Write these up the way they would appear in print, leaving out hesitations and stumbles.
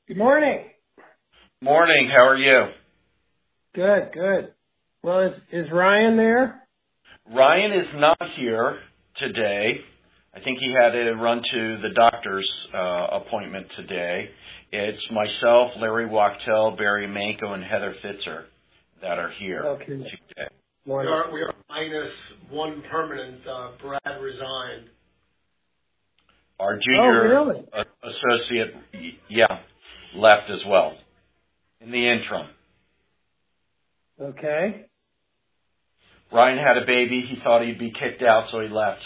Good morning. Morning. How are you? Good, good. Well, is Ryan there? Ryan is not here today. I think he had to run to the doctor's appointment today. It's myself, Larry Wachtel, Barry Manko, and Heather Fitzer that are here today. We are minus one permanent. Brad resigned. Our junior really? associate, left as well in the interim. Okay. Ryan had a baby. He thought he'd be kicked out, so he left.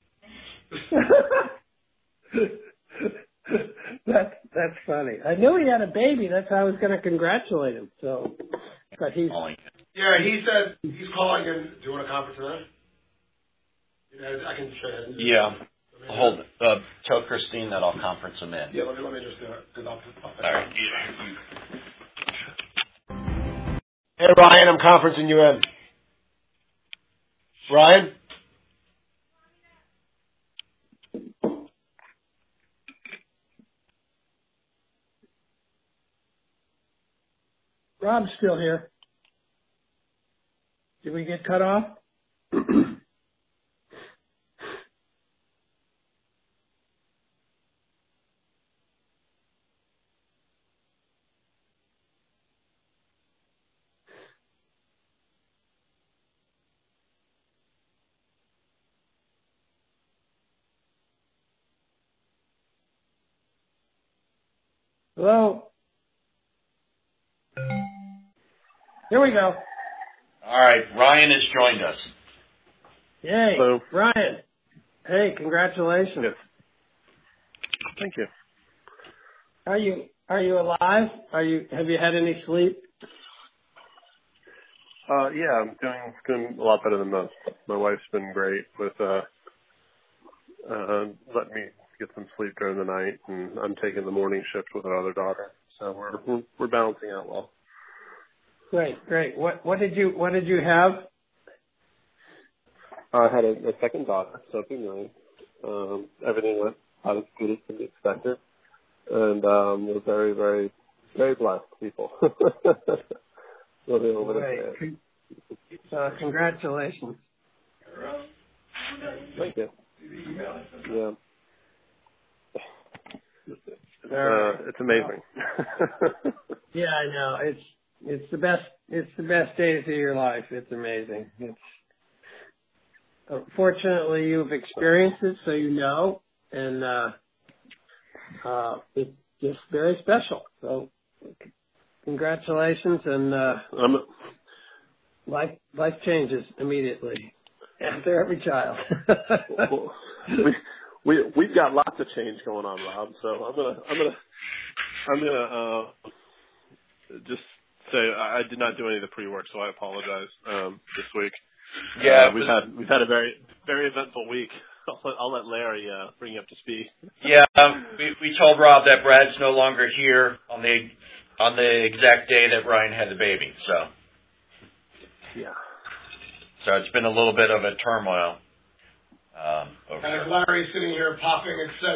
That's funny. I knew he had a baby. That's how I was going to congratulate him. So, but he's he said he's calling in. Do you want a conference in that? I can show you. Yeah. Hold it. Tell Christine that I'll conference him in. Yeah, let me just do it. All right. Hey, Ryan, I'm conferencing you in. Ryan? Rob's still here. Did we get cut off? Hello? Here we go. All right. Ryan has joined us. Yay. Hello. Ryan. Hey, congratulations. Yes. Thank you. Are you alive? Have you had any sleep? Yeah, I'm doing a lot better than most. My wife's been great with letting me get some sleep during the night, and I'm taking the morning shift with our other daughter. So we're balancing out well. Great. What did you have? I had a second daughter, Sophie Millie. Everything went out as good as could be expected, and we're very, very, very blessed people. Living over there. Congratulations. Thank you. Yeah. It's amazing. Yeah, I know. It's the best days of your life. It's amazing. Fortunately, you've experienced it, so you know, and it's just very special. So, congratulations, and life changes immediately after every child. Well, we've got lots of change going on, Rob. So I'm gonna just say I did not do any of the pre-work, so I apologize this week. Yeah, we've had a very, very eventful week. I'll let Larry bring you up to speed. Yeah, we told Rob that Brad's no longer here on the exact day that Ryan had the baby. So yeah. So it's been a little bit of a turmoil. And Larry's sitting here popping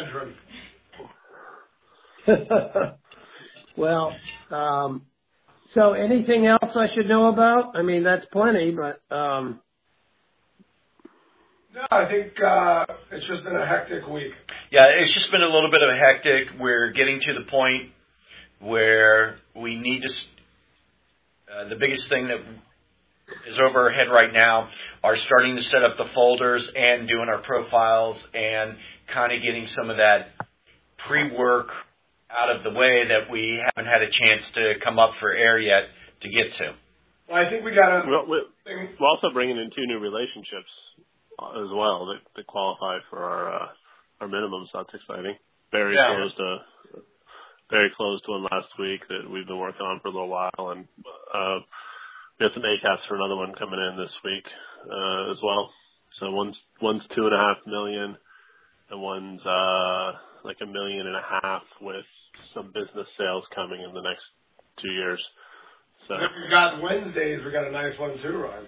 Excedrin. Well, so anything else I should know about? I mean, that's plenty, but No, I think it's just been a hectic week. Yeah, it's just been a little bit of a hectic. We're getting to the point where we need to. The biggest thing that is over our head right now are starting to set up the folders and doing our profiles and kind of getting some of that pre-work out of the way that we haven't had a chance to come up for air yet to get to. Well, I think we got to. We're also bringing in 2 new relationships as well that qualify for our minimums. That's exciting. Very close to one last week that we've been working on for a little while, and we have some ACAPs for another one coming in this week as well. So one's $2.5 million, and one's like $1.5 million with some business sales coming in the next 2 years. So we got Wednesdays. We got a nice one too, Ryan.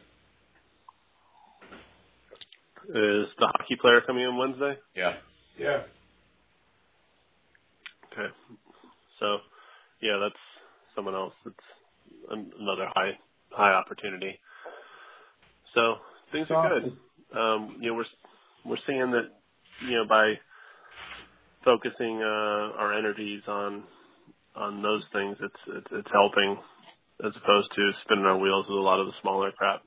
Is the hockey player coming in Wednesday? Yeah. Yeah. Okay. So yeah, that's someone else. It's another high opportunity. So things are good. We're seeing that, by focusing our energies on those things, it's helping, as opposed to spinning our wheels with a lot of the smaller crap.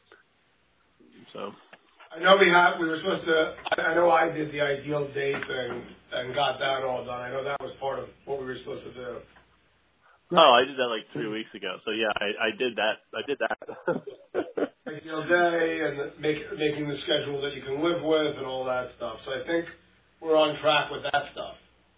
So I know we were supposed to. I know I did the ideal date thing and got that all done. I know that was part of what we were supposed to do. Oh, I did that like 3 weeks ago. So yeah, I did that. I did that. Ideal day and making the schedule that you can live with and all that stuff. So I think we're on track with that stuff.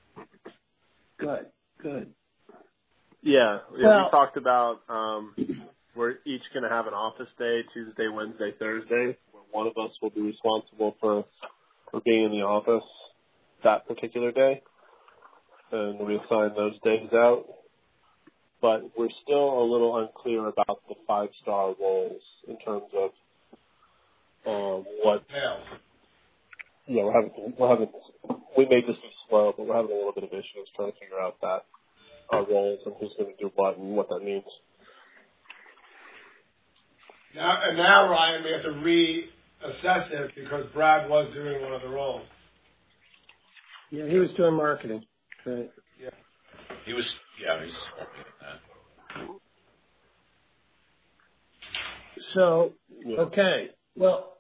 Good. Yeah, Well, we talked about we're each going to have an office day, Tuesday, Wednesday, Thursday, where one of us will be responsible for being in the office that particular day, and we assign those days out. But we're still a little unclear about the 5-star roles in terms of what. Yeah, we're having. We may just be slow, but we're having a little bit of issues trying to figure out that our roles and who's going to do what and what that means. Now, Ryan, we have to reassess it because Brad was doing one of the roles. Yeah, he was doing marketing. Right. Yeah. He's marketing that. So, okay. Well,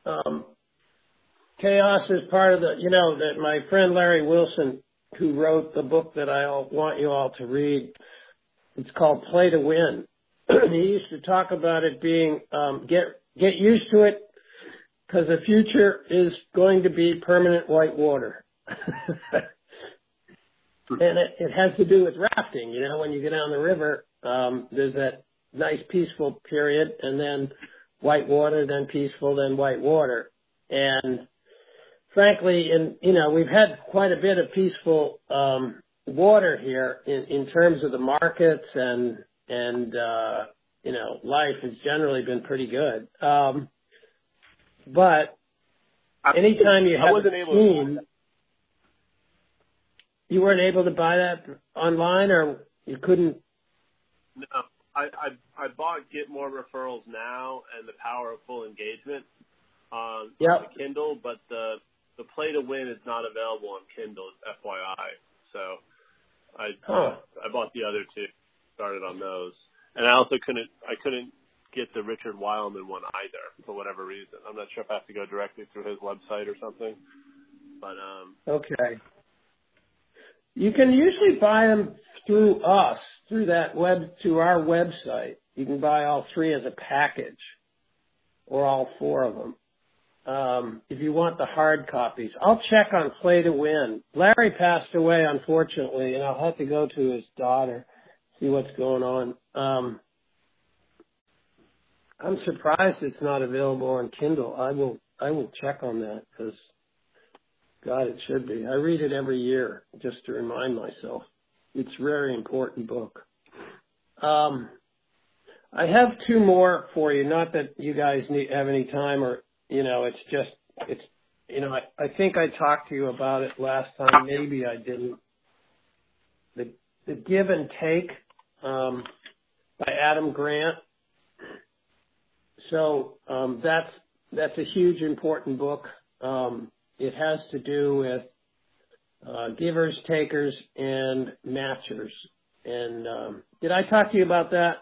Chaos is part of that my friend Larry Wilson, who wrote the book that I want you all to read, it's called Play to Win. He used to talk about it being, get used to it, because the future is going to be permanent white water. And it has to do with rafting. When you get down the river, there's that nice peaceful period, and then white water, then peaceful, then white water. And frankly, we've had quite a bit of peaceful water here in terms of the markets and life has generally been pretty good. But anytime you have a team, you weren't able to buy that online, or you couldn't? No, I bought Get More Referrals Now and The Power of Full Engagement on the Kindle, but the Play to Win is not available on Kindle, FYI. So I bought the other two, started on those, and I also couldn't get the Richard Wildman one either for whatever reason. I'm not sure if I have to go directly through his website or something, but okay. You can usually buy them through us, through our website. You can buy all three as a package, or all four of them. If you want the hard copies, I'll check on Play to Win. Larry passed away, unfortunately, and I'll have to go to his daughter, see what's going on. I'm surprised it's not available on Kindle. I will check on that, because God, it should be. I read it every year just to remind myself. It's a very important book. I have two more for you. Not that you guys have any time, or I think I talked to you about it last time. Maybe I didn't. The Give and Take by Adam Grant. So that's a huge, important book. It has to do with givers, takers, and matchers. And did I talk to you about that?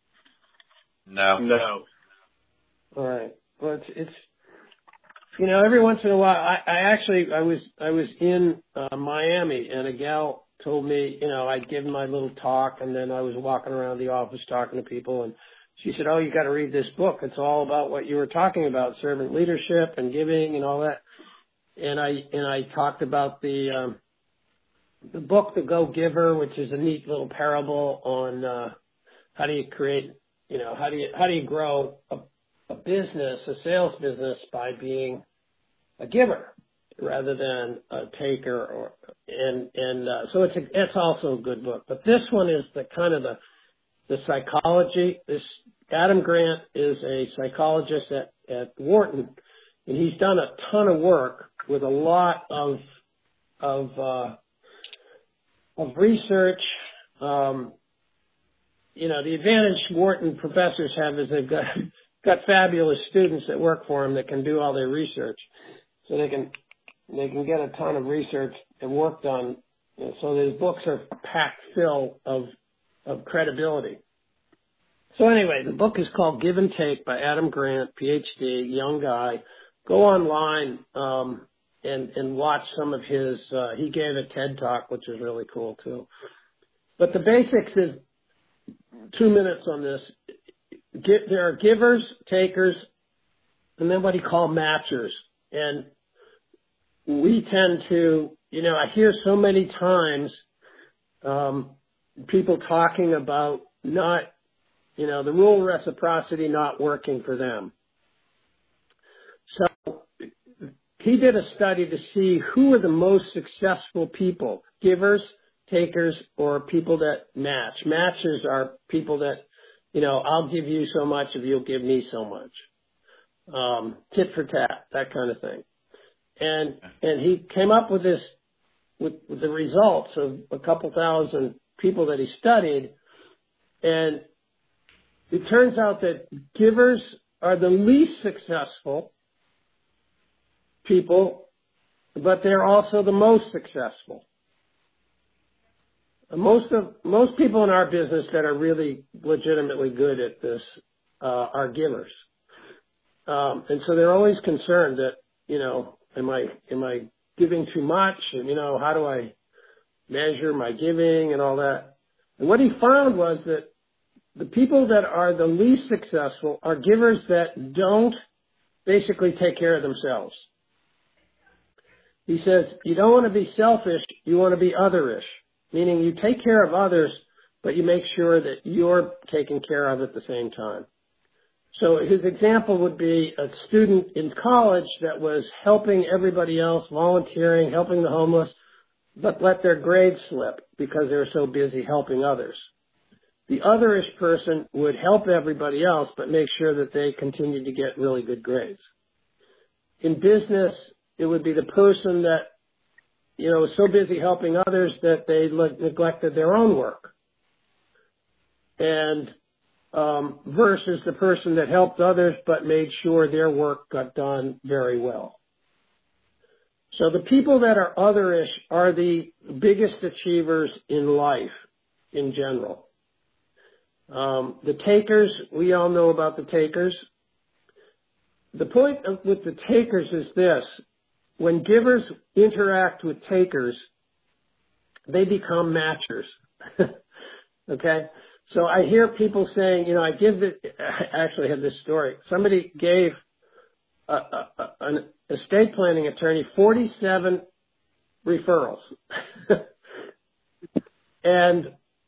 No. All right. Well, it's every once in a while, I was in Miami, and a gal told me, I'd given my little talk, and then I was walking around the office talking to people, and she said, "Oh, you got to read this book. It's all about what you were talking about, servant leadership and giving and all that." And I talked about the book, The Go Giver, which is a neat little parable on how do you create, how do you grow a business, a sales business, by being a giver rather than a taker. So it's also a good book. But this one is the kind of the psychology. This Adam Grant is a psychologist at Wharton, and he's done a ton of work with a lot of research the advantage Wharton professors have is they've got fabulous students that work for them that can do all their research. So they can get a ton of research and work done. So these books are packed full of credibility. So anyway, the book is called Give and Take by Adam Grant, PhD, young guy. Go online and watch some of his. He gave a TED Talk, which is really cool too. But the basics is 2 minutes on this. There are givers, takers, and then what he called matchers. And we tend to, I hear so many times people talking about not, the rule of reciprocity not working for them. So he did a study to see who are the most successful people, givers, takers, or people that match. Matchers are people that, I'll give you so much if you'll give me so much. Tit for tat, that kind of thing. And he came up with this, with the results of a couple thousand people that he studied. And it turns out that givers are the least successful people, but they're also the most successful. Most people in our business that are really legitimately good at this are givers. And so they're always concerned that, am I giving too much? And, how do I measure my giving and all that? And what he found was that the people that are the least successful are givers that don't basically take care of themselves. He says, you don't want to be selfish, you want to be otherish, meaning you take care of others, but you make sure that you're taken care of at the same time. So his example would be a student in college that was helping everybody else, volunteering, helping the homeless, but let their grades slip because they were so busy helping others. The otherish person would help everybody else, but make sure that they continued to get really good grades. In business, it would be the person that, was so busy helping others that they neglected their own work. And versus the person that helped others but made sure their work got done very well. So the people that are otherish are the biggest achievers in life in general. The takers, we all know about the takers. The point with the takers is this. When givers interact with takers, they become matchers. Okay? So I hear people saying, I actually had this story. Somebody gave an estate planning attorney 47 referrals. and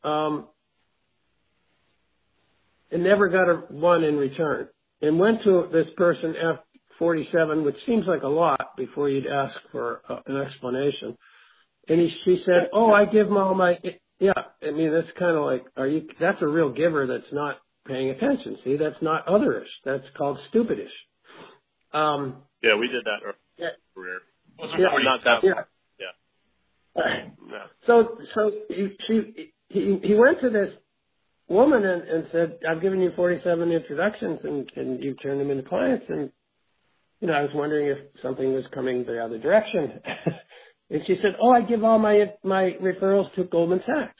never got one in return. And went to this person after 47, which seems like a lot before you'd ask for an explanation. And she said, I give them all my, that's kind of like, that's a real giver that's not paying attention. See, that's not otherish. That's called stupidish. Yeah, we did that in our career. Not that. Yeah. So he went to this woman and said, I've given you 47 introductions and you turned them into clients. And, I was wondering if something was coming the other direction. And she said, I give all my referrals to Goldman Sachs.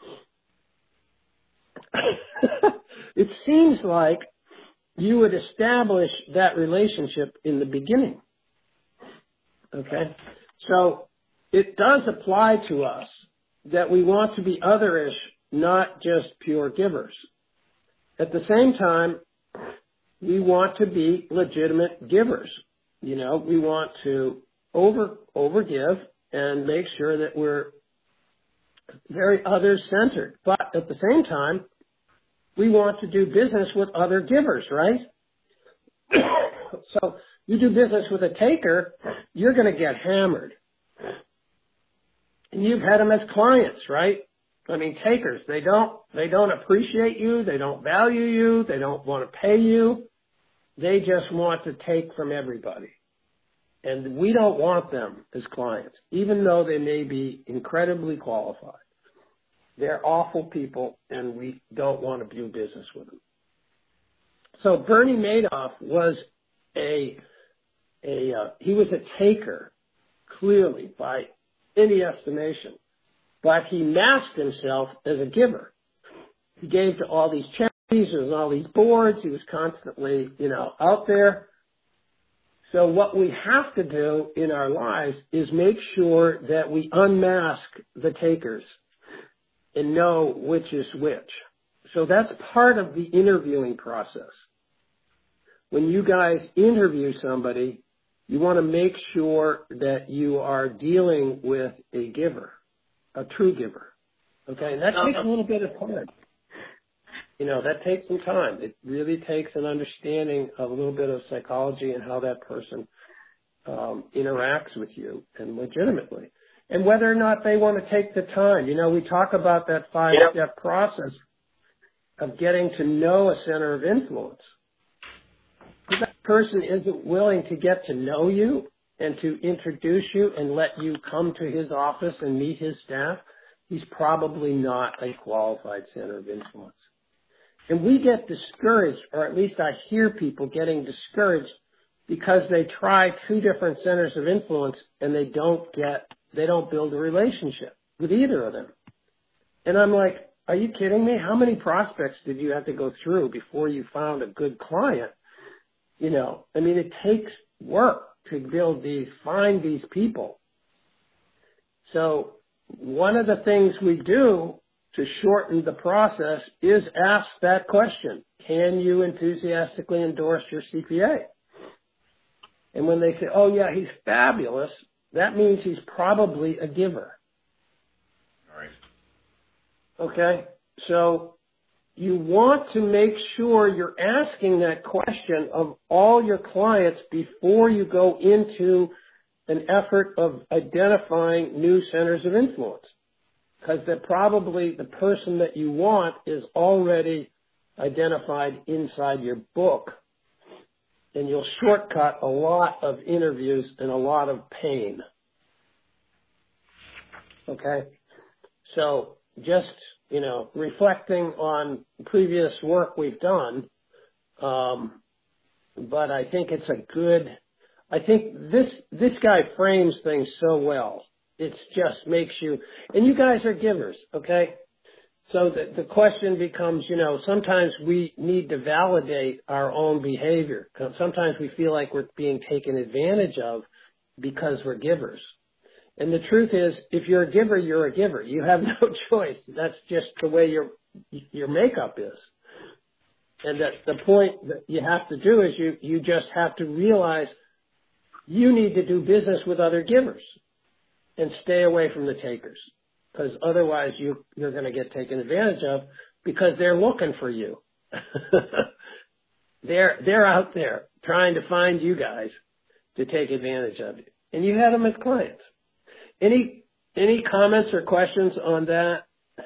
It seems like you would establish that relationship in the beginning. Okay? So it does apply to us that we want to be otherish, not just pure givers. At the same time, we want to be legitimate givers. We want to overgive and make sure that we're very others-centered. But at the same time, we want to do business with other givers, right? So you do business with a taker, you're going to get hammered. And you've had them as clients, right? Takers, they don't appreciate you, they don't value you, they don't want to pay you. They just want to take from everybody. And we don't want them as clients, even though they may be incredibly qualified. They're awful people, and we don't want to do business with them. So Bernie Madoff was he was a taker, clearly, by any estimation. But he masked himself as a giver. He gave to all these charities and all these boards. He was constantly, out there. So what we have to do in our lives is make sure that we unmask the takers and know which is which. So that's part of the interviewing process. When you guys interview somebody, you want to make sure that you are dealing with a giver, a true giver. Okay, and that takes a little bit of time. That takes some time. It really takes an understanding of a little bit of psychology and how that person interacts with you and legitimately. And whether or not they want to take the time. We talk about that 5-step process of getting to know a center of influence. If that person isn't willing to get to know you and to introduce you and let you come to his office and meet his staff, he's probably not a qualified center of influence. And we get discouraged, or at least I hear people getting discouraged because they try 2 different centers of influence and they don't build a relationship with either of them. And I'm like, are you kidding me? How many prospects did you have to go through before you found a good client? It takes work to find these people. So one of the things we do to shorten the process is ask that question. Can you enthusiastically endorse your CPA? And when they say, oh yeah, he's fabulous, that means he's probably a giver. All right. Okay? So you want to make sure you're asking that question of all your clients before you go into an effort of identifying new centers of influence. Because the person that you want is already identified inside your book. And you'll shortcut a lot of interviews and a lot of pain. Okay? So just, reflecting on previous work we've done, but I think I think this guy frames things so well. It just makes you, and you guys are givers, okay? So the question becomes, sometimes we need to validate our own behavior. Sometimes we feel like we're being taken advantage of because we're givers. And the truth is, if you're a giver, you're a giver. You have no choice. That's just the way your makeup is. And that the point that you have to do is you just have to realize you need to do business with other givers and stay away from the takers. Because otherwise you're going to get taken advantage of because they're looking for you. They're out there trying to find you guys to take advantage of you. And you have them as clients. Any comments or questions on that?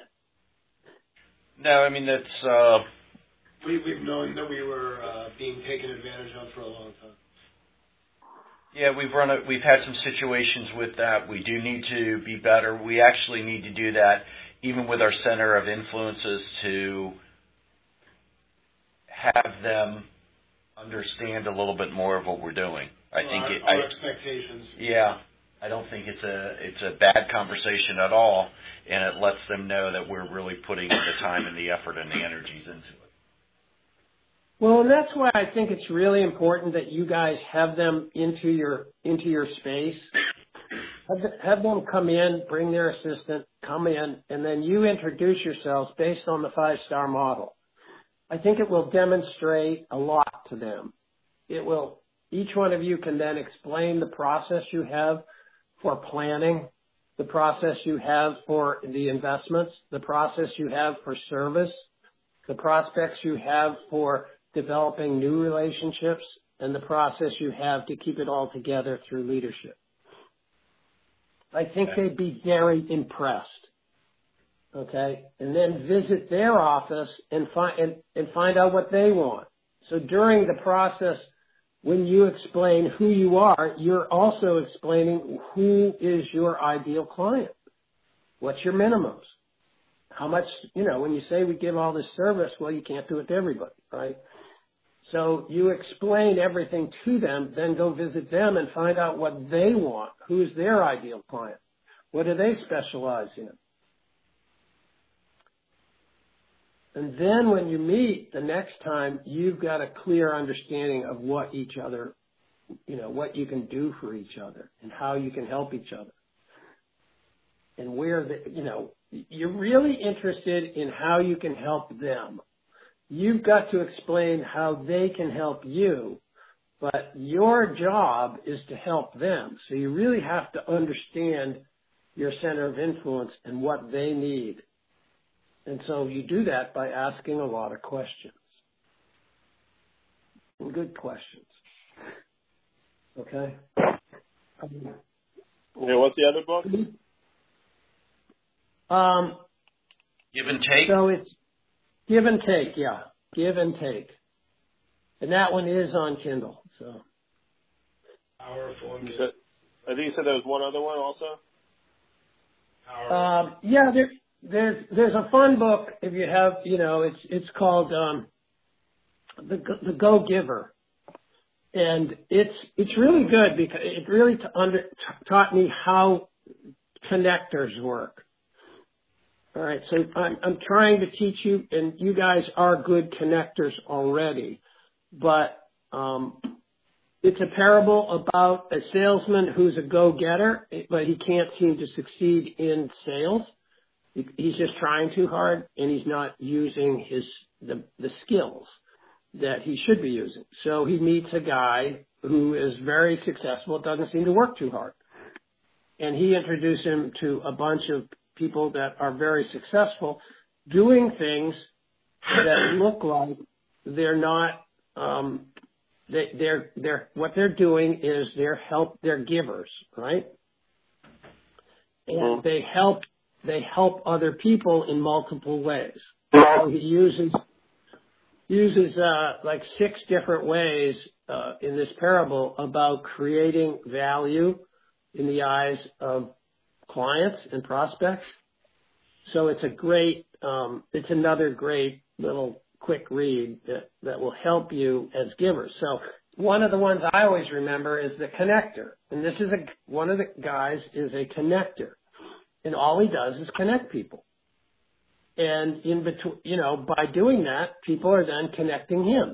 No, that's... We've known that we were being taken advantage of for a long time. Yeah, we've had some situations with that. We do need to be better. We actually need to do that even with our center of influences to have them understand a little bit more of what we're doing. I think our expectations. Yeah, I don't think it's a bad conversation at all, and it lets them know that we're really putting the time and the effort and the energies into it. Well, and that's why I think it's really important that you guys have them into your space. Have them come in, bring their assistant, come in, and then you introduce yourselves based on the 5-star model. I think it will demonstrate a lot to them. Each one of you can then explain the process you have for planning, the process you have for the investments, the process you have for service, the prospects you have for developing new relationships, and the process you have to keep it all together through leadership. I think they'd be very impressed. Okay? And then visit their office and find out what they want. So during the process, when you explain who you are, you're also explaining who is your ideal client. What's your minimums? how much, when you say we give all this service, well, you can't do it to everybody, right? So you explain everything to them, then go visit them and find out what they want. Who's their ideal client? What do they specialize in? And then when you meet the next time, you've got a clear understanding of what each other, what you can do for each other and how you can help each other. And you're really interested in how you can help them. You've got to explain how they can help you, but your job is to help them. So you really have to understand your center of influence and what they need. And so you do that by asking a lot of questions. And good questions. Okay? Okay, what's the other book? Give and Take? So it's Give and Take, yeah. Give and Take. And that one is on Kindle. So Powerful. I think you said there was one other one also? Yeah, there's a fun book if you have, it's called The Go Giver. And it's really good because it really taught me how connectors work. All right, so I'm trying to teach you, and you guys are good connectors already, but it's a parable about a salesman who's a go-getter, but he can't seem to succeed in sales. He's just trying too hard, and he's not using the skills that he should be using. So he meets a guy who is very successful, doesn't seem to work too hard. And he introduced him to a bunch of people that are very successful doing things that look like they're not, what they're doing is they're givers, right? And they help other people in multiple ways. So he uses like 6 different ways in this parable about creating value in the eyes of clients and prospects. So it's it's another great little quick read that will help you as givers. So one of the ones I always remember is the connector. And this is one of the guys is a connector. And all he does is connect people. And in between, by doing that, people are then connecting him.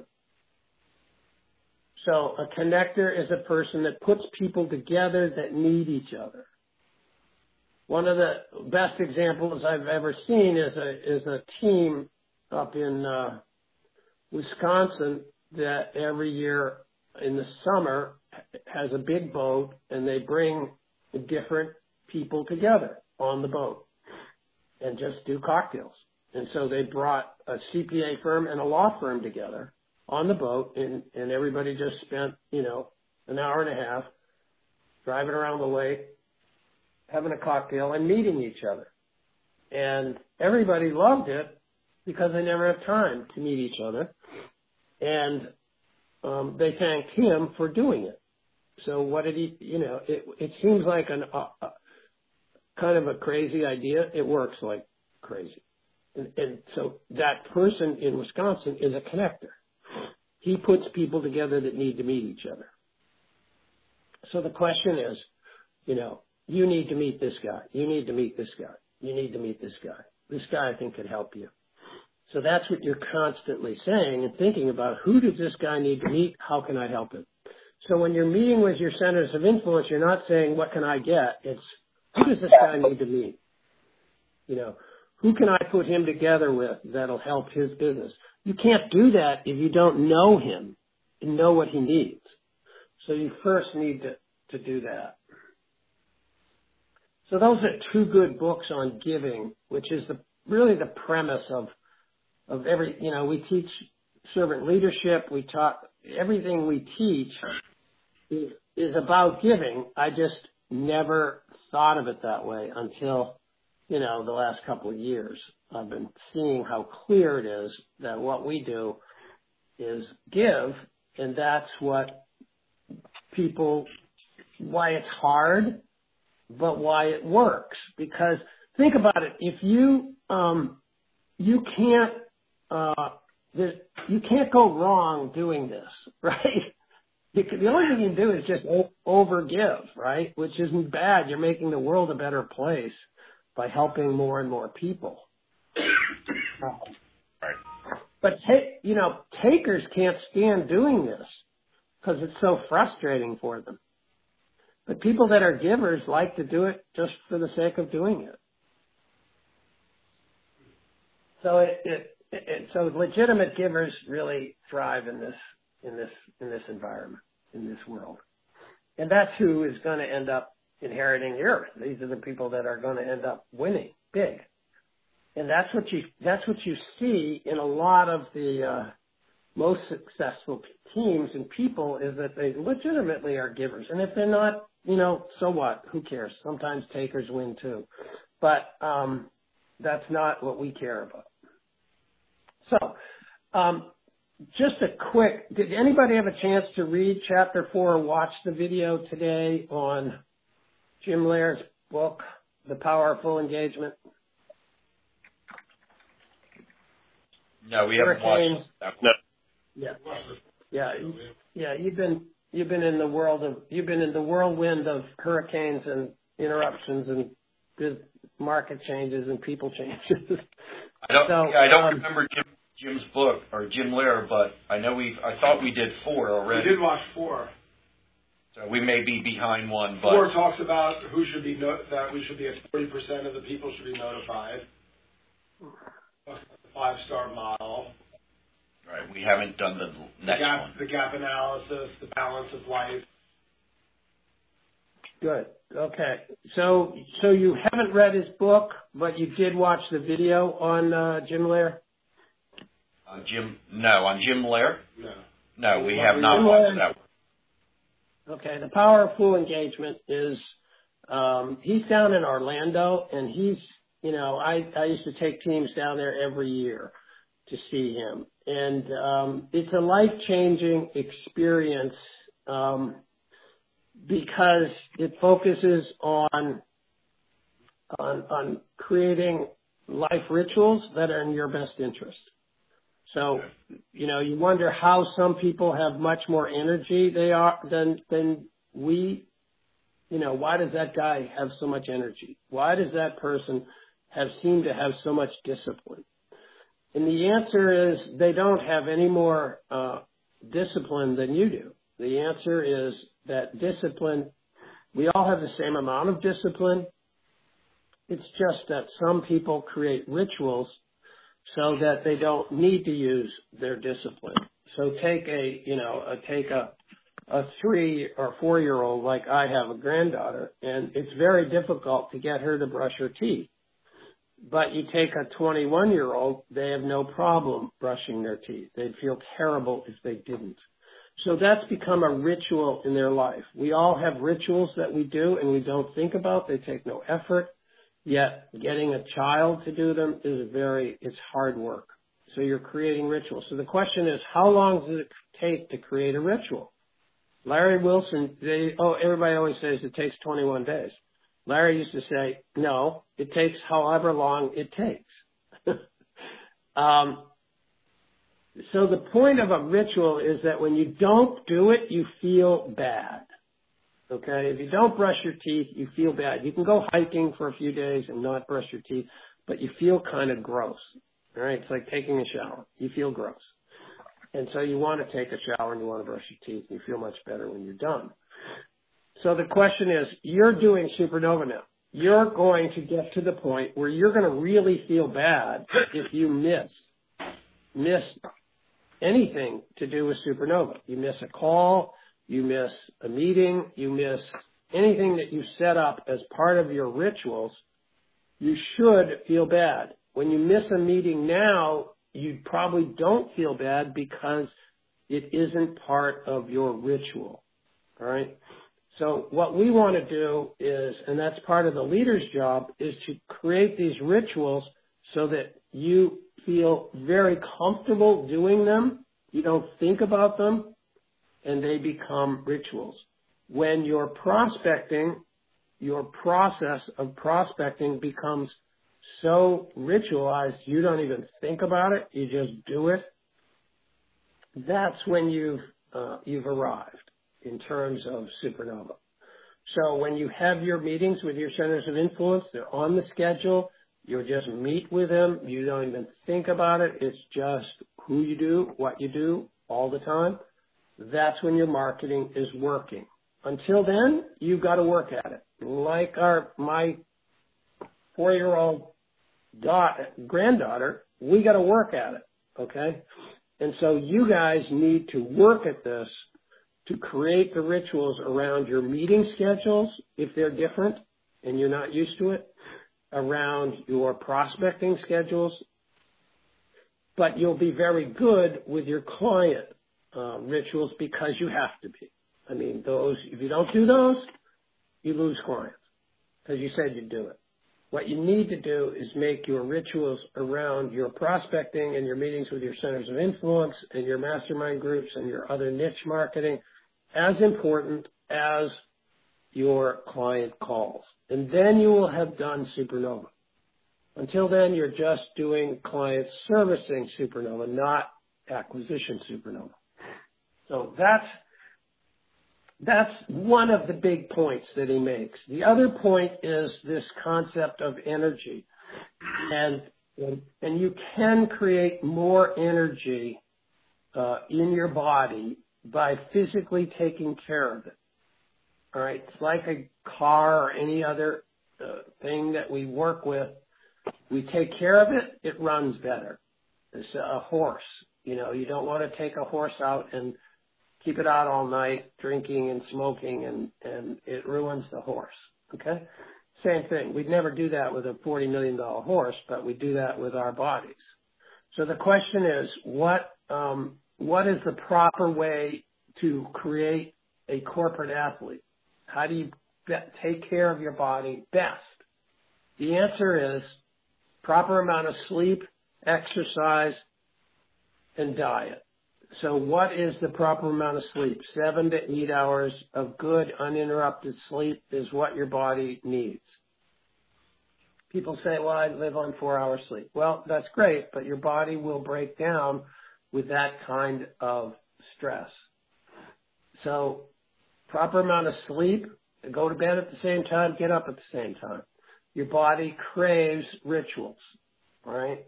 So a connector is a person that puts people together that need each other. One of the best examples I've ever seen is a team up in Wisconsin that every year in the summer has a big boat, and they bring different people together on the boat and just do cocktails. And so they brought a CPA firm and a law firm together on the boat, and everybody just spent, an hour and a half driving around the lake, having a cocktail and meeting each other. And everybody loved it because they never have time to meet each other. And they thanked him for doing it. So what did he, it seems like kind of a crazy idea. It works like crazy. And so that person in Wisconsin is a connector. He puts people together that need to meet each other. So the question is, you need to meet this guy. You need to meet this guy. You need to meet this guy. This guy, I think, could help you. So that's what you're constantly saying and thinking about. Who does this guy need to meet? How can I help him? So when you're meeting with your centers of influence, you're not saying, what can I get? It's, who does this guy need to meet? Who can I put him together with that'll help his business? You can't do that if you don't know him and know what he needs. So you first need to do that. So those are 2 good books on giving, which is really the premise of every, we teach servant leadership. We talk, everything we teach is about giving. I just never thought of it that way until, the last couple of years. I've been seeing how clear it is that what we do is give, and that's what why it's hard, but why it works. Because think about it, if you you can't go wrong doing this, right? The only thing you can do is just overgive, right? Which isn't bad. You're making the world a better place by helping more and more people. Right. But takers can't stand doing this because it's so frustrating for them. But people that are givers like to do it just for the sake of doing it. So so legitimate givers really thrive in this environment, in this world. And that's who is going to end up inheriting the earth. These are the people that are going to end up winning big. And that's what you see in a lot of the most successful teams and people, is that they legitimately are givers. And if they're not, so what? Who cares? Sometimes takers win too. But that's not what we care about. So, just a quick, did anybody have a chance to read Chapter 4 or watch the video today on Jim Loehr's book, The Power of Full Engagement? No, we haven't watched that. No. Yeah. You've been in the whirlwind of hurricanes and interruptions and market changes and people changes. I don't remember Jim's book or Jim Loehr, but I thought we did 4 already. We did watch 4. So we may be behind one, but 4 talks about who should be that we should be at 40% of the people should be notified. 5-star model. Right. We haven't done the next one. The gap analysis, the balance of life. Good. Okay. So you haven't read his book, but you did watch the video on Jim Loehr? On Jim Loehr? No, we have Jim not watched that one. Okay. The Power of Full Engagement is, he's down in Orlando, and he's, I used to take teams down there every year to see him. And it's a life-changing experience because it focuses on creating life rituals that are in your best interest. So, you wonder how some people have much more energy than we. Why does that guy have so much energy? Why does that person seem to have so much discipline? And the answer is they don't have any more discipline than you do. The answer is that discipline, we all have the same amount of discipline. It's just that some people create rituals so that they don't need to use their discipline. So take a 3 or 4-year-old, like I have a granddaughter, and it's very difficult to get her to brush her teeth. But you take a 21-year-old, they have no problem brushing their teeth. They'd feel terrible if they didn't. So that's become a ritual in their life. We all have rituals that we do and we don't think about. They take no effort. Yet getting a child to do them it's hard work. So you're creating rituals. So the question is, how long does it take to create a ritual? Larry Wilson, everybody always says it takes 21 days. Larry used to say, no, it takes however long it takes. So the point of a ritual is that when you don't do it, you feel bad. Okay? If you don't brush your teeth, you feel bad. You can go hiking for a few days and not brush your teeth, but you feel kind of gross. All right? It's like taking a shower. You feel gross. And so you want to take a shower and you want to brush your teeth, and you feel much better when you're done. So the question is, you're doing Supernova now. You're going to get to the point where you're going to really feel bad if you miss anything to do with Supernova. You miss a call, you miss a meeting, you miss anything that you set up as part of your rituals, you should feel bad. When you miss a meeting now, you probably don't feel bad because it isn't part of your ritual. All right? So what we want to do is, and that's part of the leader's job, is to create these rituals so that you feel very comfortable doing them. You don't think about them, and they become rituals. When you're prospecting, your process of prospecting becomes so ritualized you don't even think about it, you just do it, that's when you've arrived in terms of supernova. So when you have your meetings with your centers of influence, they're on the schedule, you just meet with them, you don't even think about it, it's just who you do, what you do all the time. That's when your marketing is working. Until then, you've got to work at it. Like my 4-year-old granddaughter, we got to work at it, okay? And so you guys need to work at this to create the rituals around your meeting schedules, if they're different and you're not used to it, around your prospecting schedules. But you'll be very good with your client rituals because you have to be. I mean, if you don't do those, you lose clients because you said you'd do it. What you need to do is make your rituals around your prospecting and your meetings with your centers of influence and your mastermind groups and your other niche marketing as important as your client calls. And then you will have done supernova. Until then, you're just doing client servicing supernova, not acquisition supernova. So that's one of the big points that he makes. The other point is this concept of energy. And you can create more energy in your body by physically taking care of it. All right? It's like a car or any other thing that we work with. We take care of it, it runs better. It's a horse. You know, you don't want to take a horse out and keep it out all night drinking and smoking, and it ruins the horse, okay? Same thing. We'd never do that with a $40 million horse, but we do that with our bodies. So the question is, what is the proper way to create a corporate athlete? How do you take care of your body best? The answer is proper amount of sleep, exercise, and diet. So what is the proper amount of sleep? 7 to 8 hours of good, uninterrupted sleep is what your body needs. People say, well, I live on 4 hours sleep. Well, that's great, but your body will break down with that kind of stress. So proper amount of sleep, go to bed at the same time, get up at the same time. Your body craves rituals, all right?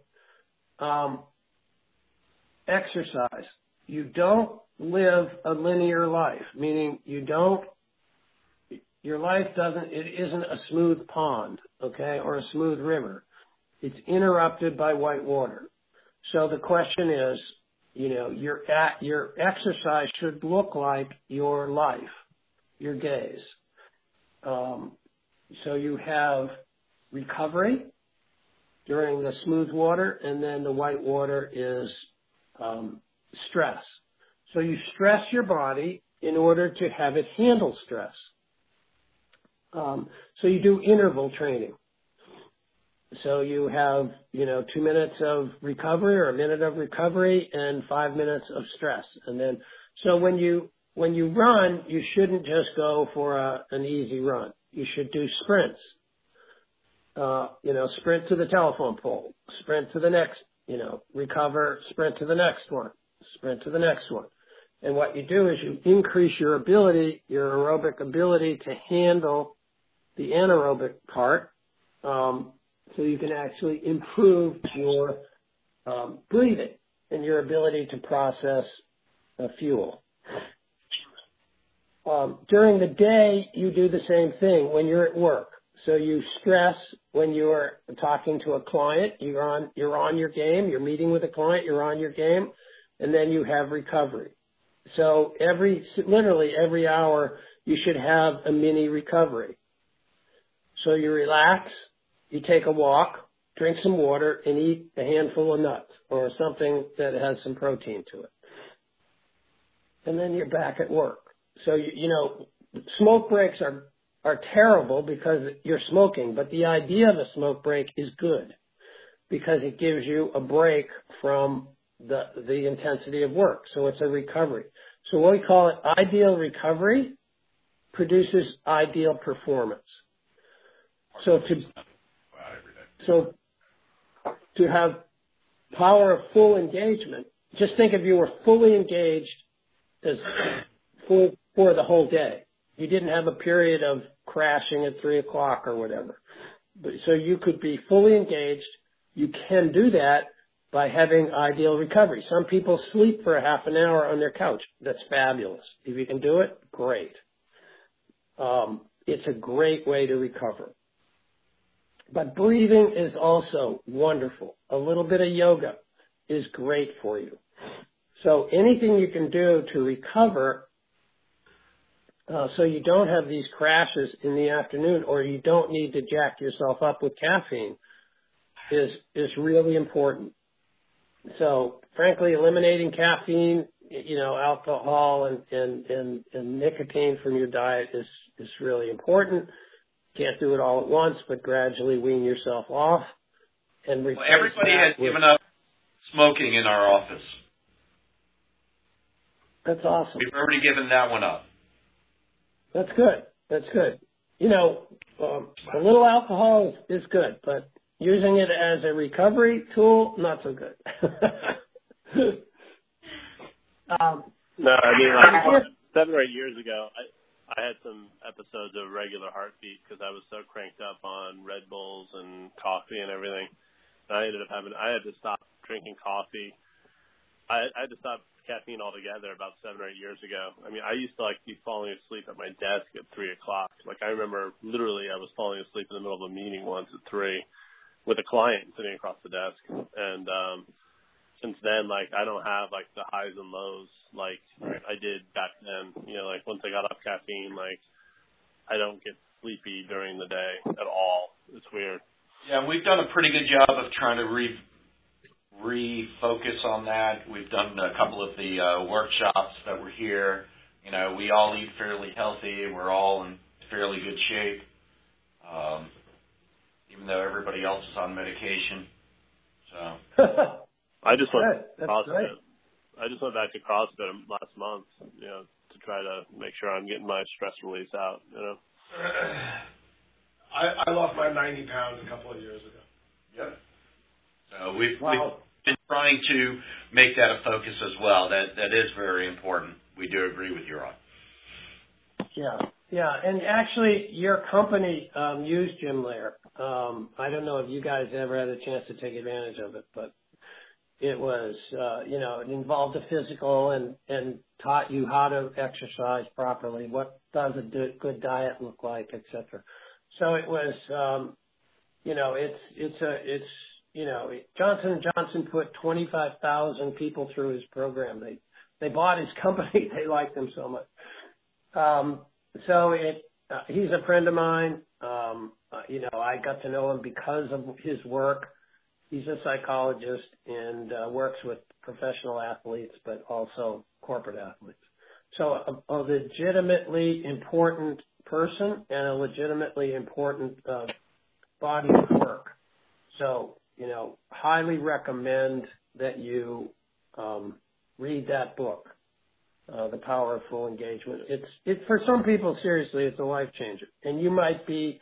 Exercise. You don't live a linear life, meaning your life isn't a smooth pond, okay, or a smooth river. It's interrupted by white water. So the question is, you know, your exercise should look like your life, your days. So you have recovery during the smooth water, and then the white water is stress. So you stress your body in order to have it handle stress. So you do interval training. So you have, 2 minutes of recovery or a minute of recovery and 5 minutes of stress. And then, so when you run, you shouldn't just go for an easy run. You should do sprints. Sprint to the telephone pole, sprint to the next, recover, sprint to the next one, sprint to the next one. And what you do is you increase your aerobic ability to handle the anaerobic part, so you can actually improve your breathing and your ability to process fuel. During the day, you do the same thing when you're at work. So you stress when you're talking to a client, you're on your game, you're meeting with a client, you're on your game, and then you have recovery. So literally every hour, you should have a mini recovery. So you relax, you take a walk, drink some water, and eat a handful of nuts or something that has some protein to it. And then you're back at work. So, smoke breaks are terrible because you're smoking, but the idea of a smoke break is good because it gives you a break from the intensity of work. So it's a recovery. So what we call it, ideal recovery produces ideal performance. So to have power of full engagement, just think if you were fully engaged as for the whole day. You didn't have a period of crashing at 3 o'clock or whatever. So you could be fully engaged. You can do that by having ideal recovery. Some people sleep for a half an hour on their couch. That's fabulous. If you can do it, great. It's a great way to recover. But breathing is also wonderful. A little bit of yoga is great for you. So anything you can do to recover so you don't have these crashes in the afternoon, or you don't need to jack yourself up with caffeine is really important. So frankly, eliminating caffeine, alcohol and nicotine from your diet is really important. Can't do it all at once, but gradually wean yourself off and replace everybody has given up smoking in our office. That's awesome. We've already given that one up. That's good. That's good. A little alcohol is good, but using it as a recovery tool, not so good. No, I mean, like 7 or 8 years ago, I had some episodes of regular heartbeat because I was so cranked up on Red Bulls and coffee and everything. And I had to stop drinking coffee. I had to stop caffeine altogether about 7 or 8 years ago. I mean, I used to be falling asleep at my desk at 3 o'clock. Like, I remember literally I was falling asleep in the middle of a meeting once at 3 with a client sitting across the desk. And since then, I don't have the highs and lows like I did back then. Once I got off caffeine, I don't get sleepy during the day at all. It's weird. Yeah, we've done a pretty good job of trying to refocus on that. We've done a couple of the workshops that were here. We all eat fairly healthy. We're all in fairly good shape, even though everybody else is on medication. So I just went That's CrossFit. great. I just went back to CrossFit last month, to try to make sure I'm getting my stress release out. I lost my 90 pounds a couple of years ago. Yep. So we've been trying to make that a focus as well. That is very important. We do agree with you, Ron. Yeah. And actually, your company used GymLayer. I don't know if you guys ever had a chance to take advantage of it, but it was, it involved a physical and taught you how to exercise properly. What does a good diet look like, et cetera. So it was, Johnson & Johnson put 25,000 people through his program. They bought his company. They liked him so much. He's a friend of mine. I got to know him because of his work. He's a psychologist and works with professional athletes, but also corporate athletes. So a legitimately important person and a legitimately important body of work. So, highly recommend that you read that book, The Power of Full Engagement. It's for some people, seriously, it's a life changer. And you might be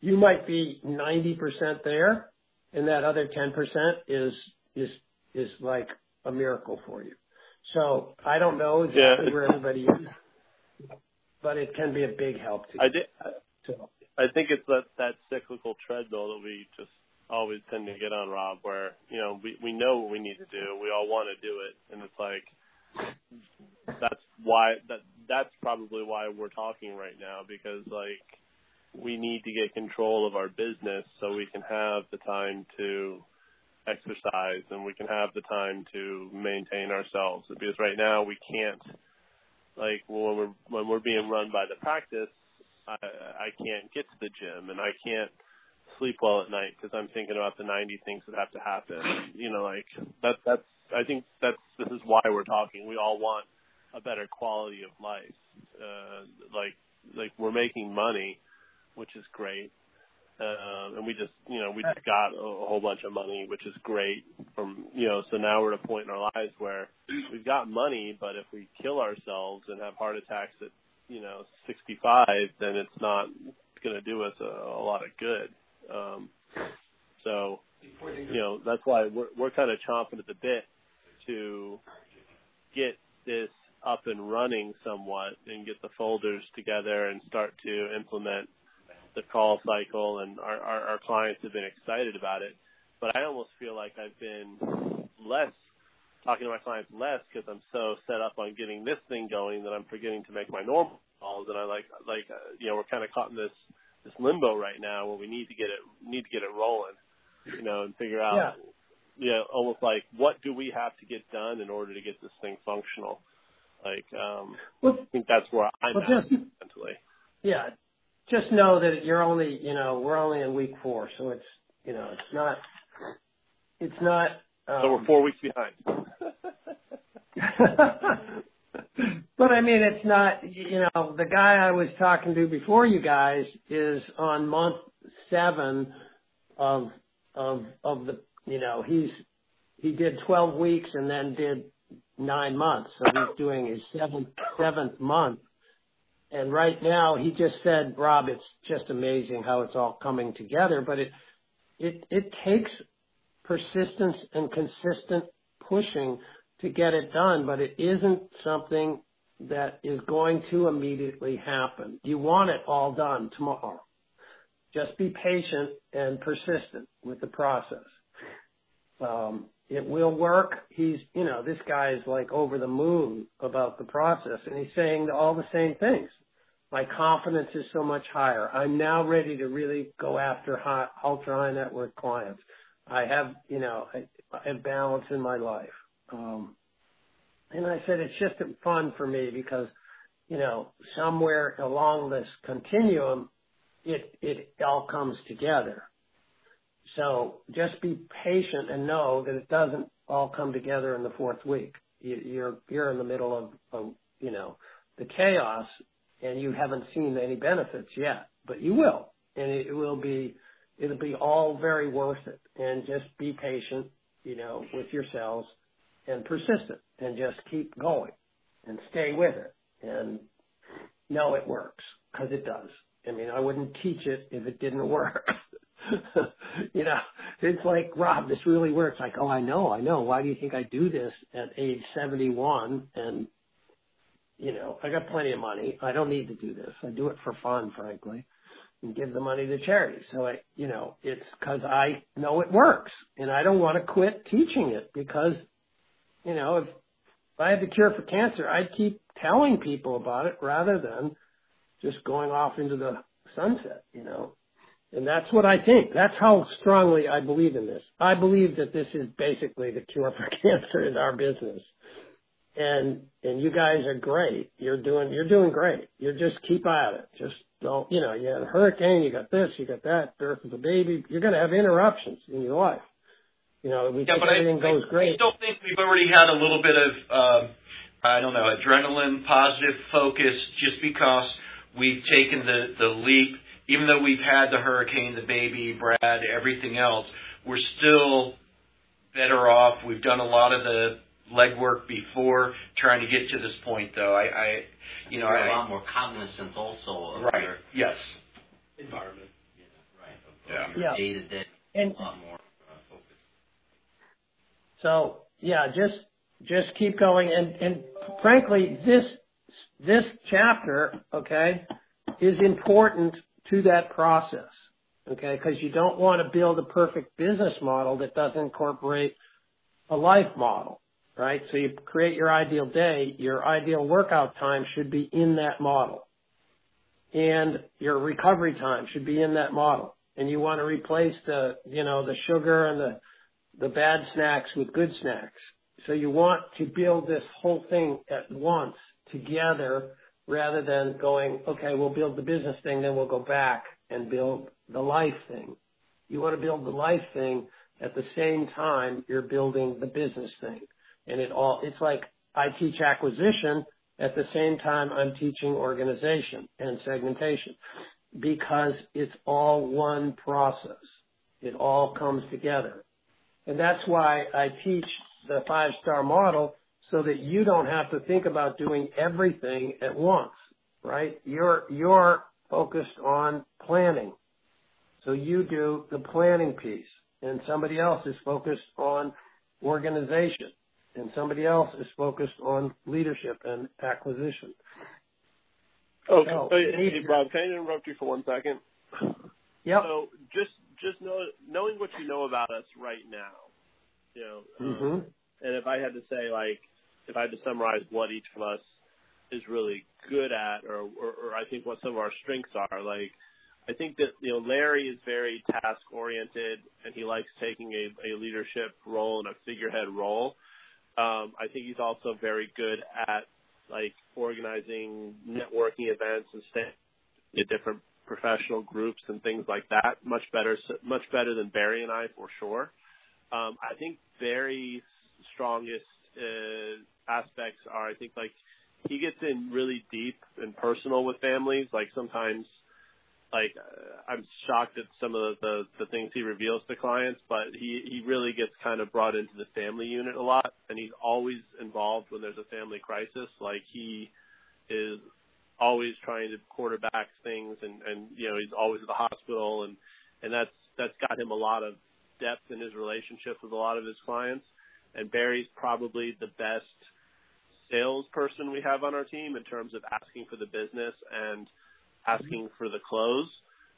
90% there, and that other 10% is like a miracle for you. So I don't know exactly where everybody is, but it can be a big help to you. I think it's that cyclical treadmill that we just always tend to get on, Rob, where, we know what we need to do. We all want to do it. And it's that's probably why we're talking right now, because we need to get control of our business so we can have the time to exercise and we can have the time to maintain ourselves. Because right now we can't, when we're being run by the practice, I can't get to the gym and I can't sleep well at night because I'm thinking about the 90 things that have to happen. I think this is why we're talking. We all want a better quality of life. We're making money, which is great. And we just got a whole bunch of money, which is great so now we're at a point in our lives where we've got money, but if we kill ourselves and have heart attacks at 65, then it's not going to do us a lot of good. So that's why we're kind of chomping at the bit to get this up and running somewhat and get the folders together and start to implement the call cycle. And our clients have been excited about it. But I almost feel like I've been talking to my clients less because I'm so set up on getting this thing going that I'm forgetting to make my normal calls. And I we're kind of caught in this limbo right now where we need to get it rolling, and figure out, almost like what do we have to get done in order to get this thing functional. I think that's where I'm at mentally. Yeah, just know that you're only, we're only in week 4, so it's, it's not. So we're 4 weeks behind. But I mean, it's not, the guy I was talking to before you guys is on month 7 of the, he did 12 weeks and then did 9 months. So he's doing his seventh month. And right now he just said, Rob, it's just amazing how it's all coming together, but it takes persistence and consistent pushing to get it done, but it isn't something that is going to immediately happen. You want it all done tomorrow. Just be patient and persistent with the process. It will work. He's, this guy is like over the moon about the process, and he's saying all the same things. My confidence is so much higher. I'm now ready to really go after ultra high net worth clients. I have, I have balance in my life. And I said, it's just fun for me because, somewhere along this continuum, it all comes together. So just be patient and know that it doesn't all come together in the 4th week. You're in the middle of the chaos, and you haven't seen any benefits yet, but you will, and it'll be all very worth it. And just be patient, with yourselves and persistent, and just keep going and stay with it and know it works, because it does. I mean, I wouldn't teach it if it didn't work. It's like, Rob, this really works. Like, oh, I know. Why do you think I do this at age 71? And, I got plenty of money. I don't need to do this. I do it for fun, frankly, and give the money to charity. So, it's because I know it works, and I don't want to quit teaching it because, if I had the cure for cancer, I'd keep telling people about it rather than just going off into the sunset, And that's what I think. That's how strongly I believe in this. I believe that this is basically the cure for cancer in our business. And you guys are great. You're doing great. You just keep at it. Just don't, you had a hurricane, you got this, you got that, birth of a baby. You're going to have interruptions in your life. We think everything goes great. I still think we've already had a little bit of, adrenaline, positive focus, just because we've taken the leap. Even though we've had the hurricane, the baby, Brad, everything else, we're still better off. We've done a lot of the legwork before trying to get to this point, though. You're a lot more cognizant also of right. your Environment. Of your day-to-day, and a lot more focused. So, just keep going. And frankly, this chapter, is important to that process, because you don't want to build a perfect business model that doesn't incorporate a life model, right? So you create your ideal day, your ideal workout time should be in that model, and your recovery time should be in that model. And you want to replace the sugar and the bad snacks with good snacks. So you want to build this whole thing at once together, rather than going, okay, we'll build the business thing, then we'll go back and build the life thing. You want to build the life thing at the same time you're building the business thing. And it's like I teach acquisition at the same time I'm teaching organization and segmentation, because it's all one process. It all comes together. And that's why I teach the 5-star model, so that you don't have to think about doing everything at once, right? You're focused on planning. So you do the planning piece. and somebody else is focused on organization, and somebody else is focused on leadership and acquisition. Okay. So, hey, Rob, can I interrupt you for 1 second? Yep. So just knowing what you know about us right now, you know, and if I had to say, like, if I had to summarize what each of us is really good at, or I think what some of our strengths are, like, I think that, you know, Larry is very task oriented and he likes taking a leadership role and a figurehead role. I think he's also very good at, like, organizing networking events and staying in different professional groups and things like that. Much better than Barry and I, for sure. I think Barry's strongest aspects are, I think, like, he gets in really deep and personal with families. Like, sometimes, like, I'm shocked at some of the things he reveals to clients, but he really gets kind of brought into the family unit a lot, and he's always involved when there's a family crisis. Like, he is always trying to quarterback things, and you know, he's always at the hospital, and that's got him a lot of depth in his relationship with a lot of his clients. And Barry's probably the best salesperson we have on our team in terms of asking for the business and asking for the close.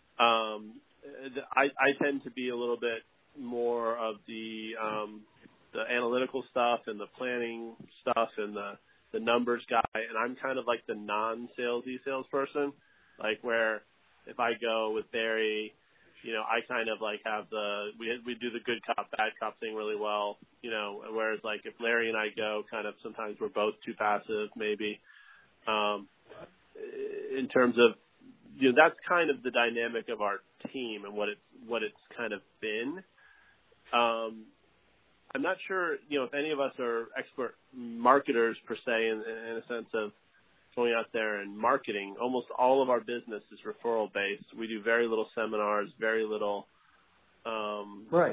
I tend to be a little bit more of the analytical stuff and the planning stuff and the numbers guy, and I'm kind of like the non-salesy salesperson, like, where if I go with Barry, you know, I kind of like have we do the good cop, bad cop thing really well, you know, whereas, like, if Larry and I go, kind of sometimes we're both too passive, maybe. In terms of, you know, that's kind of the dynamic of our team and what it's kind of been. I'm not sure, you know, if any of us are expert marketers per se in a sense of going out there and marketing. Almost all of our business is referral based. We do very little seminars, very little, Right.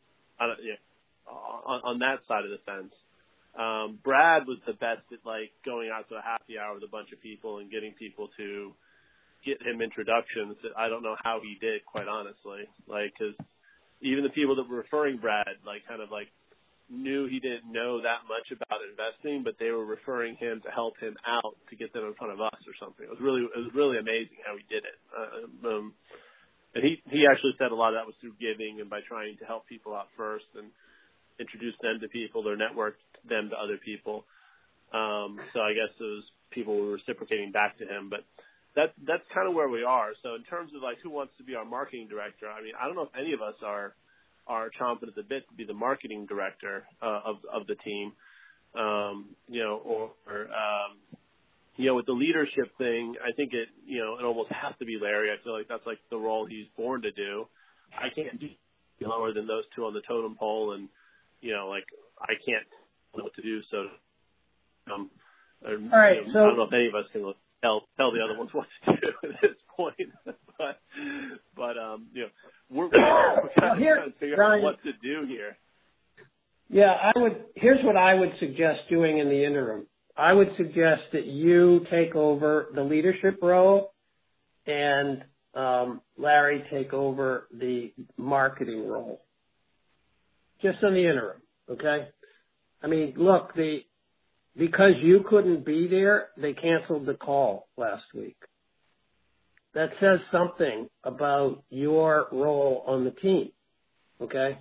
On that side of the fence. Brad was the best at, like, going out to a happy hour with a bunch of people and getting people to get him introductions that I don't know how he did, quite honestly. Like, because even the people that were referring Brad, like, kind of like knew he didn't know that much about investing, but they were referring him to help him out to get them in front of us or something. It was really amazing how he did it. And he actually said a lot of that was through giving and by trying to help people out first and introduce them to people or network them to other people. So I guess those people were reciprocating back to him, but that's kind of where we are. So in terms of, like, who wants to be our marketing director, I mean, I don't know if any of us are chomping at the bit to be the marketing director of the team, you know, or you know, with the leadership thing, I think it almost has to be Larry. I feel like that's, like, the role he's born to do. I can't do lower than those two on the totem pole, and, you know, like, I can't know what to do. So, all right. You know, so I don't know if any of us can tell the other ones what to do at this point, but you know, we're kind of trying to figure out what to do here. Yeah, here's what I would suggest doing in the interim. I would suggest that you take over the leadership role and Larry take over the marketing role. Just in the interim, okay? I mean, look, because you couldn't be there, they canceled the call last week. That says something about your role on the team, okay?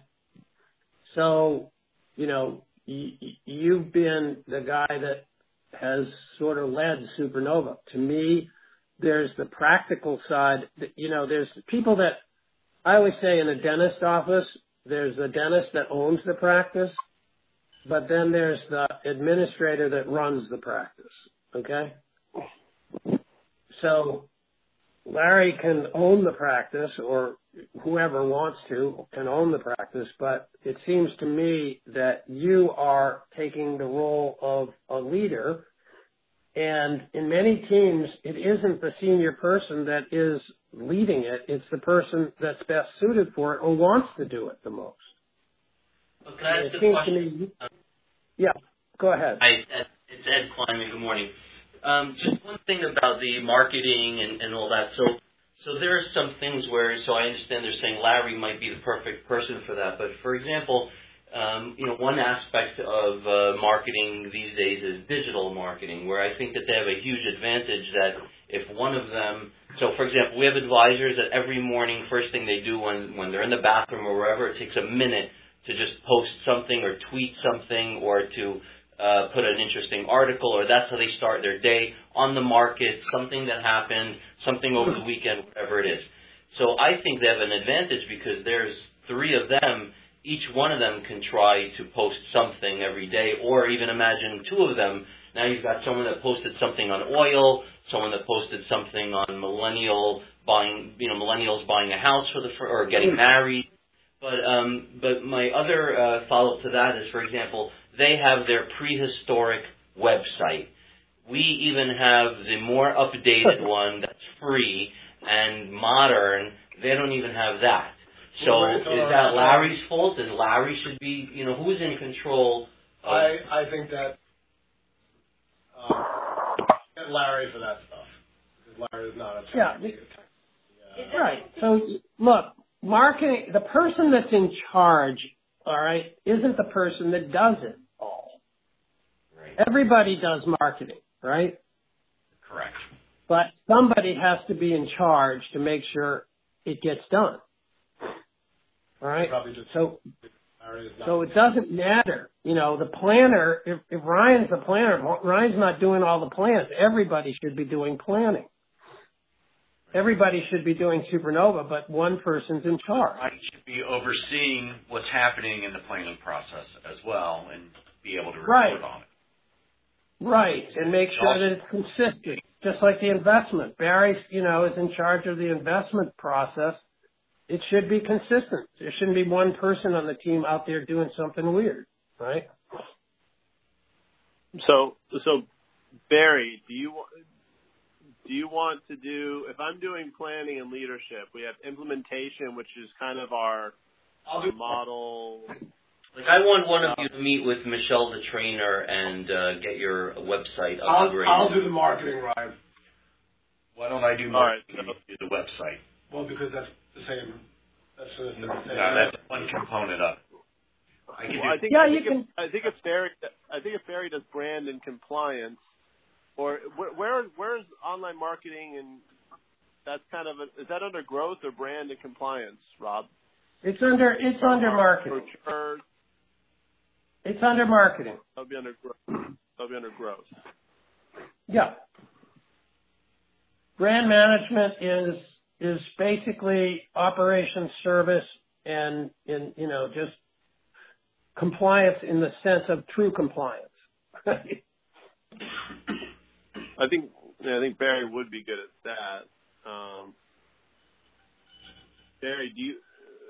So, you know, you've been the guy that has sort of led Supernova. To me, there's the practical side. You know, there's people that, I always say in a dentist office, there's the dentist that owns the practice, but then there's the administrator that runs the practice, okay? So Larry can own the practice, or whoever wants to can own the practice, but it seems to me that you are taking the role of a leader, and in many teams, it isn't the senior person that is leading it, it's the person that's best suited for it or wants to do it the most. Well, can I ask a question? Yeah, go ahead. Hi, it's Ed Kleiman. Good morning. Just one thing about the marketing and all that. So So there are some things where, so I understand they're saying Larry might be the perfect person for that. But for example, one aspect of marketing these days is digital marketing, where I think that they have a huge advantage that if one of them, so for example, we have advisors that every morning, first thing they do when they're in the bathroom or wherever, it takes a minute to just post something or tweet something or to put an interesting article, or that's how they start their day on the market, something that happened, something over the weekend, whatever it is. So I think they have an advantage because there's three of them. Each one of them can try to post something every day, or even imagine two of them. Now you've got someone that posted something on oil, someone that posted something on millennials buying a house or getting married. But my other follow-up to that is, for example, they have their prehistoric website. We even have the more updated one that's free and modern. They don't even have that. So is that Larry's fault? And Larry should be, who's in control? I think that get Larry for that stuff. Because Larry is not a Right. So look, marketing, the person that's in charge, all right, isn't the person that does it all. Right. Everybody does marketing, right? Correct. But somebody has to be in charge to make sure it gets done. All right? So it doesn't matter. The planner, if Ryan's the planner, Ryan's not doing all the plans. Everybody should be doing planning. Everybody should be doing Supernova, but one person's in charge. I should be overseeing what's happening in the planning process as well and be able to report on it. Right, and make sure that it's consistent, just like the investment. Barry, is in charge of the investment process. It should be consistent. There shouldn't be one person on the team out there doing something weird, right? So Barry, do you want to do, if I'm doing planning and leadership, we have implementation, which is kind of our model. Like I want one of you to meet with Michelle, the trainer, and get your website upgraded. I'll do the marketing, Ryan. Why don't I do marketing and you do the website? Well, because that's the same. That's the same. No, that's one component of it. I think if Barry does brand and compliance, or where's online marketing, and that's kind of is that under growth or brand and compliance, Rob? It's under marketing. It's under marketing. That'll be under growth. Yeah. Brand management is basically operations, service, and just compliance in the sense of true compliance. I think Barry would be good at that. Barry, do you?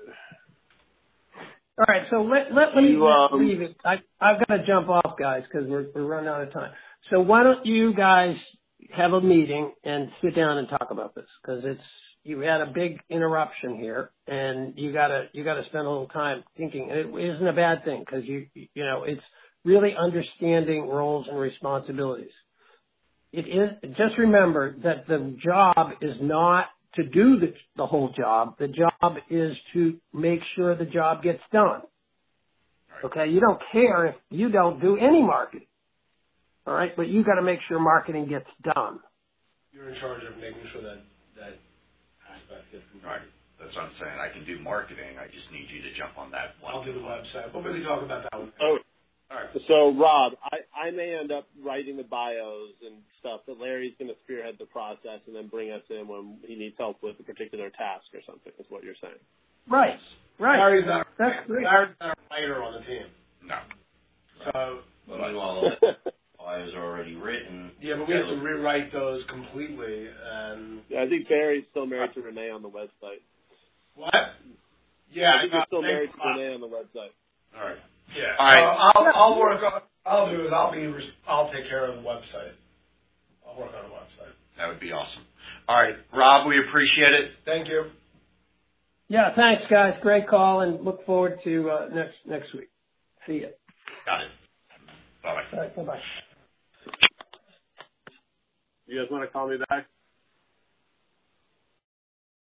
All right, so let me leave it. I've got to jump off, guys, because we're running out of time. So why don't you guys have a meeting and sit down and talk about this? Because you had a big interruption here, and you gotta spend a little time thinking. And it isn't a bad thing because it's really understanding roles and responsibilities. It is. Just remember that the job is not to do the whole job. The job is to make sure the job gets done. Okay? You don't care if you don't do any marketing. All right? But you got to make sure marketing gets done. You're in charge of making sure that aspect gets completed. Right. That's what I'm saying. I can do marketing. I just need you to jump on that one. I'll do the website. We'll really talk about that one. Oh. All right. So, Rob, I may end up writing the bios and stuff, but Larry's going to spearhead the process and then bring us in when he needs help with a particular task or something, is what you're saying. Right. Larry's not a writer on the team. No. So, Meanwhile, bios are already written. yeah, but we have to rewrite those completely. And Yeah, I think Barry's still married to Renee on the website. what? Yeah, I think he's still married to Renee on the website. All right. Yeah. All right. I'll work on. I'll do is I'll take care of the website. I'll work on the website. That would be awesome. All right, Rob, we appreciate it. Thank you. Yeah, thanks, guys. Great call, and look forward to next week. See ya. Got it. Bye-bye. All right, bye-bye. You guys want to call me back?